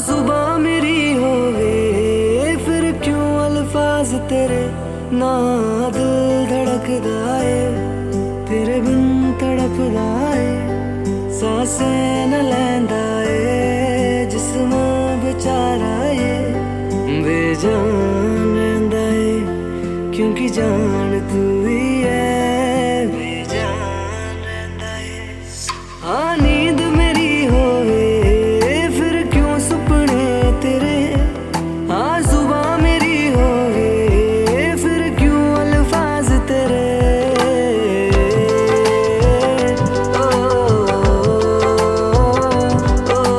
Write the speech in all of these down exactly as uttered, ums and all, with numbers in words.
जुबां मेरी होवे फिर क्यों अल्फाज तेरे ना दिल धड़कदा है तेरे बिन तड़पदा है सांसें न लैंदा है जिस्म बेचारा है बेजान रहिंदा है क्योंकि जान तू ही है बेजान रहिंदा है। हाँ नींद मेरी होवे फिर क्यों सुपने तेरे हाँ जुबां मेरी होवे फिर क्यों अल्फाज तेरे ओ, ओ, ओ,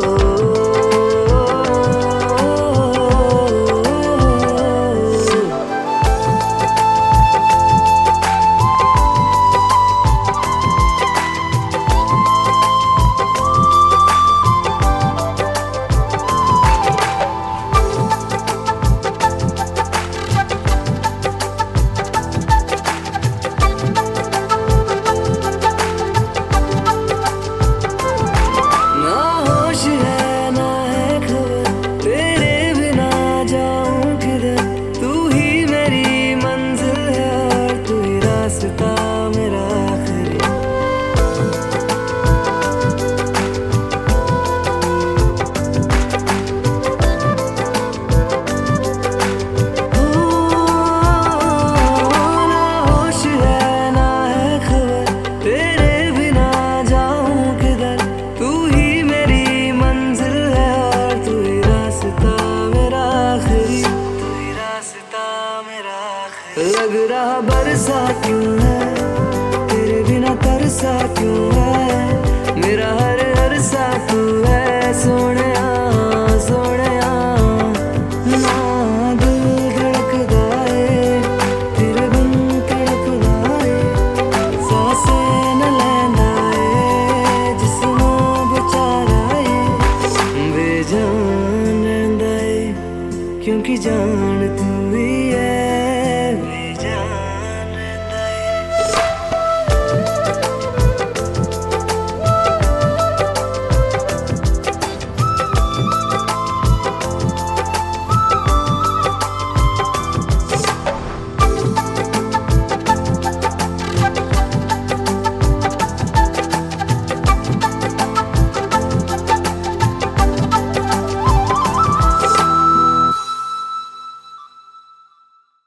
लग रहा बरसा क्यों है तेरे बिना तरसा क्यों है मेरा हर हर सा तू है सोने सोने ना दिल धड़कदा है तेरे बिन तड़पदा है सांसें न लैंदा है जिस्म बेचारा है बेजान रहिंदा है क्योंकि जान तू